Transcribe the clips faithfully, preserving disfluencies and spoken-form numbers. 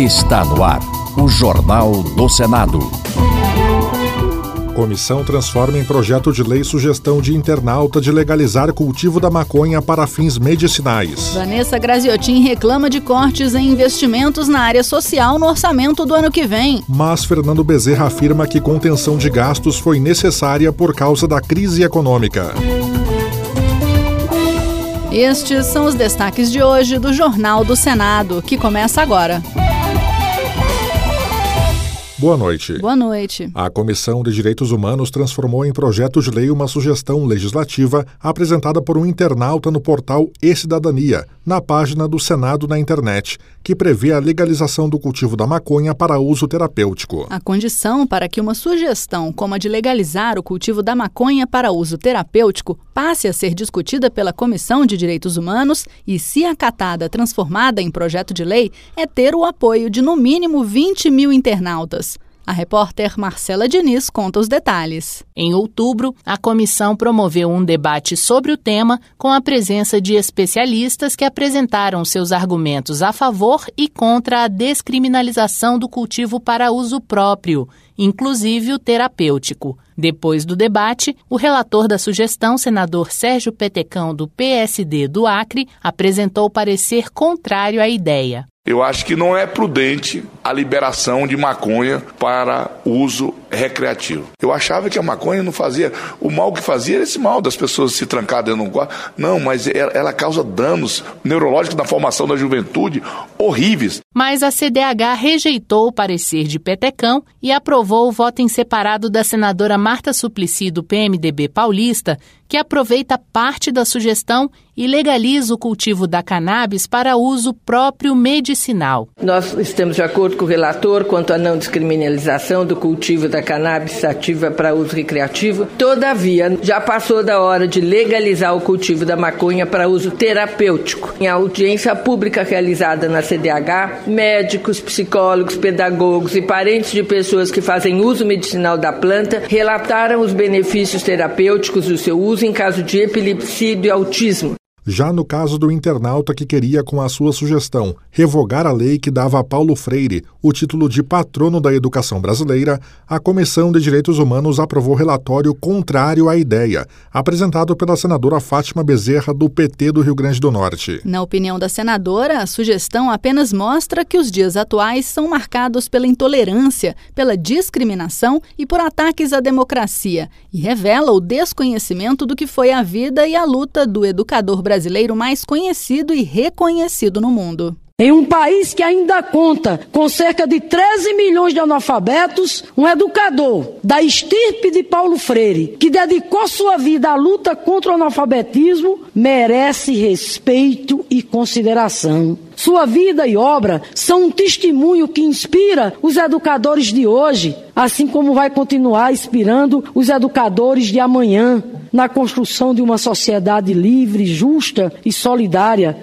Está no ar, o Jornal do Senado. Comissão transforma em projeto de lei sugestão de internauta de legalizar cultivo da maconha para fins medicinais. Vanessa Graziotin reclama de cortes em investimentos na área social no orçamento do ano que vem. Mas Fernando Bezerra afirma que contenção de gastos foi necessária por causa da crise econômica. Estes são os destaques de hoje do Jornal do Senado, que começa agora. Boa noite. Boa noite. A Comissão de Direitos Humanos transformou em projeto de lei uma sugestão legislativa apresentada por um internauta no portal E-Cidadania, na página do Senado na internet, que prevê a legalização do cultivo da maconha para uso terapêutico. A condição para que uma sugestão como a de legalizar o cultivo da maconha para uso terapêutico passe a ser discutida pela Comissão de Direitos Humanos e, se acatada, transformada em projeto de lei, é ter o apoio de no mínimo vinte mil internautas. A repórter Marcela Diniz conta os detalhes. Em outubro, a comissão promoveu um debate sobre o tema com a presença de especialistas que apresentaram seus argumentos a favor e contra a descriminalização do cultivo para uso próprio, inclusive o terapêutico. Depois do debate, o relator da sugestão, senador Sérgio Petecão, do P S D do Acre, apresentou parecer contrário à ideia. Eu acho que não é prudente a liberação de maconha para uso recreativo. Eu achava que a maconha não fazia... O mal que fazia era esse mal das pessoas se trancar dentro de um quarto. Não, mas ela causa danos neurológicos na formação da juventude horríveis. Mas a C D H rejeitou o parecer de Petecão e aprovou o voto em separado da senadora Marta Suplicy, do P M D B paulista, que aproveita parte da sugestão e legaliza o cultivo da cannabis para uso próprio medicinal. Nós estamos de acordo com o relator quanto à não descriminalização do cultivo da cannabis sativa para uso recreativo. Todavia, já passou da hora de legalizar o cultivo da maconha para uso terapêutico. Em audiência pública realizada na C D H, médicos, psicólogos, pedagogos e parentes de pessoas que fazem uso medicinal da planta relataram os benefícios terapêuticos do seu uso em caso de epilepsia e autismo. Já no caso do internauta que queria, com a sua sugestão, revogar a lei que dava a Paulo Freire o título de patrono da educação brasileira, a Comissão de Direitos Humanos aprovou relatório contrário à ideia, apresentado pela senadora Fátima Bezerra, do P T do Rio Grande do Norte. Na opinião da senadora, a sugestão apenas mostra que os dias atuais são marcados pela intolerância, pela discriminação e por ataques à democracia, e revela o desconhecimento do que foi a vida e a luta do educador brasileiro brasileiro mais conhecido e reconhecido no mundo. Em um país que ainda conta com cerca de treze milhões de analfabetos, um educador da estirpe de Paulo Freire, que dedicou sua vida à luta contra o analfabetismo, merece respeito e consideração. Sua vida e obra são um testemunho que inspira os educadores de hoje, assim como vai continuar inspirando os educadores de amanhã, na construção de uma sociedade livre, justa e solidária.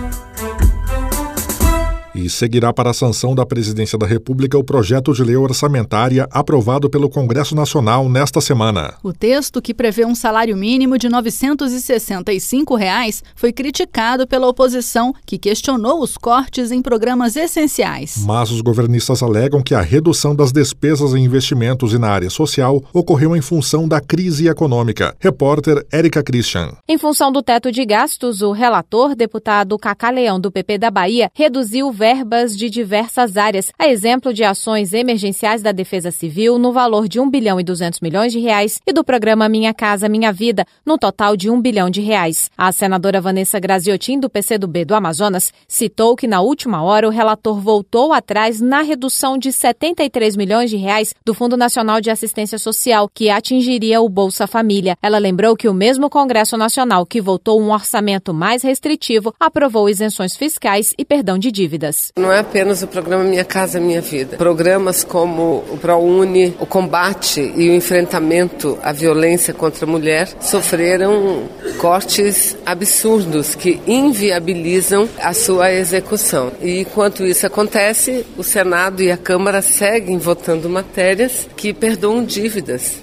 E seguirá para a sanção da Presidência da República o projeto de lei orçamentária aprovado pelo Congresso Nacional nesta semana. O texto, que prevê um salário mínimo de novecentos e sessenta e cinco reais, foi criticado pela oposição, que questionou os cortes em programas essenciais. Mas os governistas alegam que a redução das despesas em investimentos e na área social ocorreu em função da crise econômica. Repórter Érica Christian. Em função do teto de gastos, o relator, deputado Cacá Leão, do P P da Bahia, reduziu o verbas de diversas áreas, a exemplo de ações emergenciais da Defesa Civil no valor de um bilhão e duzentos milhões de reais e do programa Minha Casa Minha Vida, no total de um bilhão de reais. A senadora Vanessa Graziotin, do P C do B do Amazonas, citou que na última hora o relator voltou atrás na redução de setenta e três milhões de reais do Fundo Nacional de Assistência Social, que atingiria o Bolsa Família. Ela lembrou que o mesmo Congresso Nacional, que votou um orçamento mais restritivo, aprovou isenções fiscais e perdão de dívidas. Não é apenas o programa Minha Casa Minha Vida. Programas como o ProUni, o combate e o enfrentamento à violência contra a mulher sofreram cortes absurdos que inviabilizam a sua execução. E enquanto isso acontece, o Senado e a Câmara seguem votando matérias que perdoam dívidas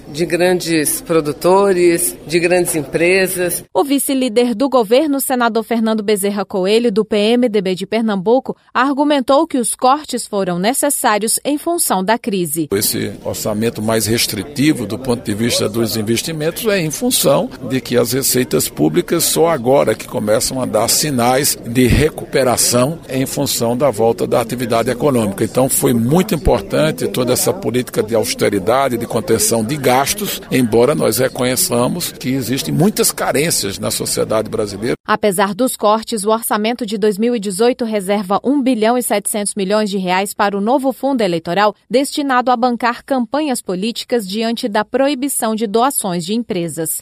de grandes produtores, de grandes empresas. O vice-líder do governo, senador Fernando Bezerra Coelho, do P M D B de Pernambuco, argumentou que os cortes foram necessários em função da crise. Esse orçamento mais restritivo do ponto de vista dos investimentos é em função de que as receitas públicas só agora que começam a dar sinais de recuperação em função da volta da atividade econômica. Então foi muito importante toda essa política de austeridade, de contenção de gastos, embora nós reconheçamos que existem muitas carências na sociedade brasileira. Apesar dos cortes, o orçamento de dois mil e dezoito reserva um bilhão e setecentos milhões de reais para o novo fundo eleitoral destinado a bancar campanhas políticas diante da proibição de doações de empresas.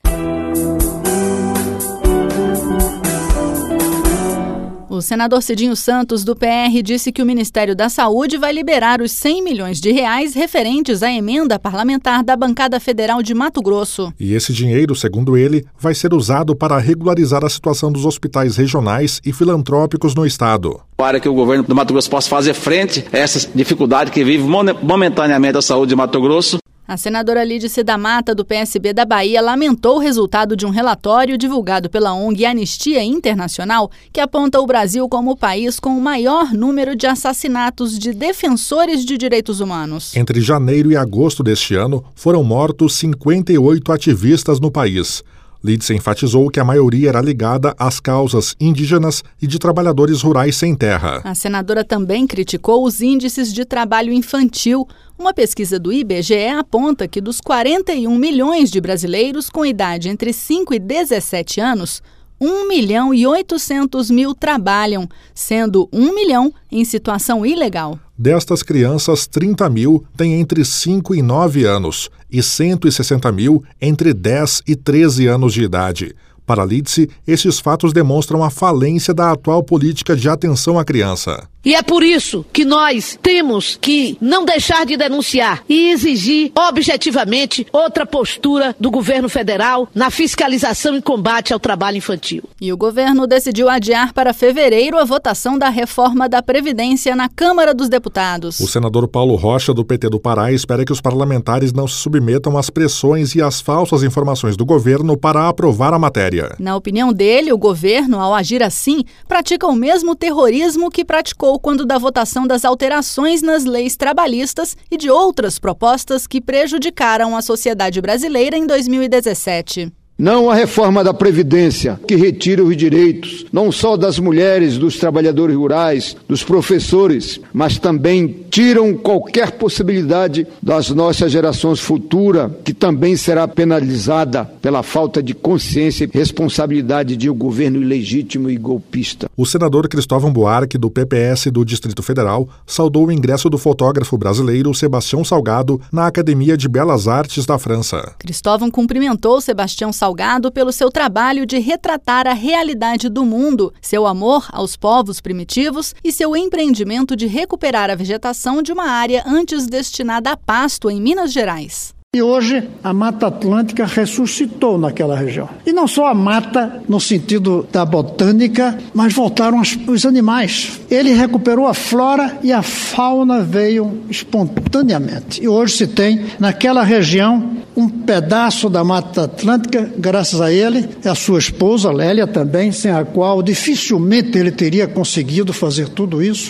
O senador Cidinho Santos, do P R, disse que o Ministério da Saúde vai liberar os cem milhões de reais referentes à emenda parlamentar da bancada federal de Mato Grosso. E esse dinheiro, segundo ele, vai ser usado para regularizar a situação dos hospitais regionais e filantrópicos no estado. Para que o governo do Mato Grosso possa fazer frente a essa dificuldade que vive momentaneamente a saúde de Mato Grosso. A senadora Lídice da Mata, do P S B da Bahia, lamentou o resultado de um relatório divulgado pela O N G Anistia Internacional, que aponta o Brasil como o país com o maior número de assassinatos de defensores de direitos humanos. Entre janeiro e agosto deste ano, foram mortos cinquenta e oito ativistas no país. Lídice enfatizou que a maioria era ligada às causas indígenas e de trabalhadores rurais sem terra. A senadora também criticou os índices de trabalho infantil. Uma pesquisa do I B G E aponta que dos quarenta e um milhões de brasileiros com idade entre cinco e dezessete anos, um milhão e oitocentos mil trabalham, sendo um milhão em situação ilegal. Destas crianças, trinta mil têm entre cinco e nove anos e cento e sessenta mil entre dez e treze anos de idade. Para Lídice, esses fatos demonstram a falência da atual política de atenção à criança. E é por isso que nós temos que não deixar de denunciar e exigir objetivamente outra postura do governo federal na fiscalização e combate ao trabalho infantil. E o governo decidiu adiar para fevereiro a votação da reforma da Previdência na Câmara dos Deputados. O senador Paulo Rocha, do P T do Pará, espera que os parlamentares não se submetam às pressões e às falsas informações do governo para aprovar a matéria. Na opinião dele, o governo, ao agir assim, pratica o mesmo terrorismo que praticou quando da votação das alterações nas leis trabalhistas e de outras propostas que prejudicaram a sociedade brasileira em dois mil e dezessete. Não a reforma da Previdência, que retira os direitos, não só das mulheres, dos trabalhadores rurais, dos professores, mas também tiram qualquer possibilidade das nossas gerações futuras, que também será penalizada pela falta de consciência e responsabilidade de um governo ilegítimo e golpista. O senador Cristóvão Buarque, do P P S do Distrito Federal, saudou o ingresso do fotógrafo brasileiro Sebastião Salgado na Academia de Belas Artes da França. Cristóvão cumprimentou Sebastião Salgado Salgado pelo seu trabalho de retratar a realidade do mundo, seu amor aos povos primitivos e seu empreendimento de recuperar a vegetação de uma área antes destinada a pasto em Minas Gerais. E hoje a Mata Atlântica ressuscitou naquela região. E não só a mata no sentido da botânica, mas voltaram os animais. Ele recuperou a flora e a fauna veio espontaneamente. E hoje se tem naquela região um pedaço da Mata Atlântica, graças a ele, e a sua esposa Lélia também, sem a qual dificilmente ele teria conseguido fazer tudo isso.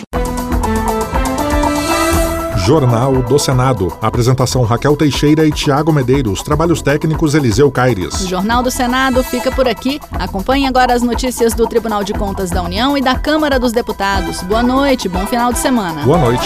Jornal do Senado. Apresentação Raquel Teixeira e Tiago Medeiros. Trabalhos técnicos Eliseu Caires. O Jornal do Senado fica por aqui. Acompanhe agora as notícias do Tribunal de Contas da União e da Câmara dos Deputados. Boa noite, bom final de semana. Boa noite.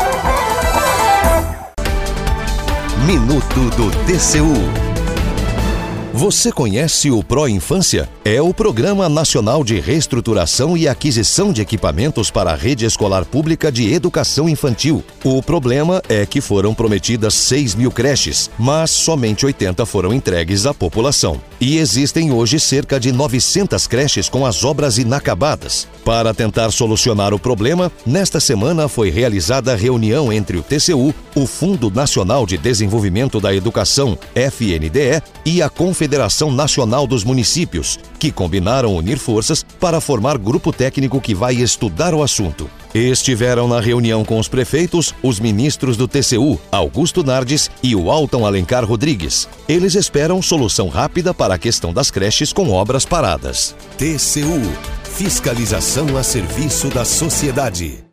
Minuto do T C U. Você conhece o Pro Infância? É o Programa Nacional de Reestruturação e Aquisição de Equipamentos para a Rede Escolar Pública de Educação Infantil. O problema é que foram prometidas seis mil creches, mas somente oitenta foram entregues à população. E existem hoje cerca de novecentas creches com as obras inacabadas. Para tentar solucionar o problema, nesta semana foi realizada reunião entre o T C U, o Fundo Nacional de Desenvolvimento da Educação, F N D E, e a Confederação Confederação Nacional dos Municípios, que combinaram unir forças para formar grupo técnico que vai estudar o assunto. Estiveram na reunião com os prefeitos os ministros do T C U, Augusto Nardes e o Alton Alencar Rodrigues. Eles esperam solução rápida para a questão das creches com obras paradas. T C U. Fiscalização a serviço da sociedade.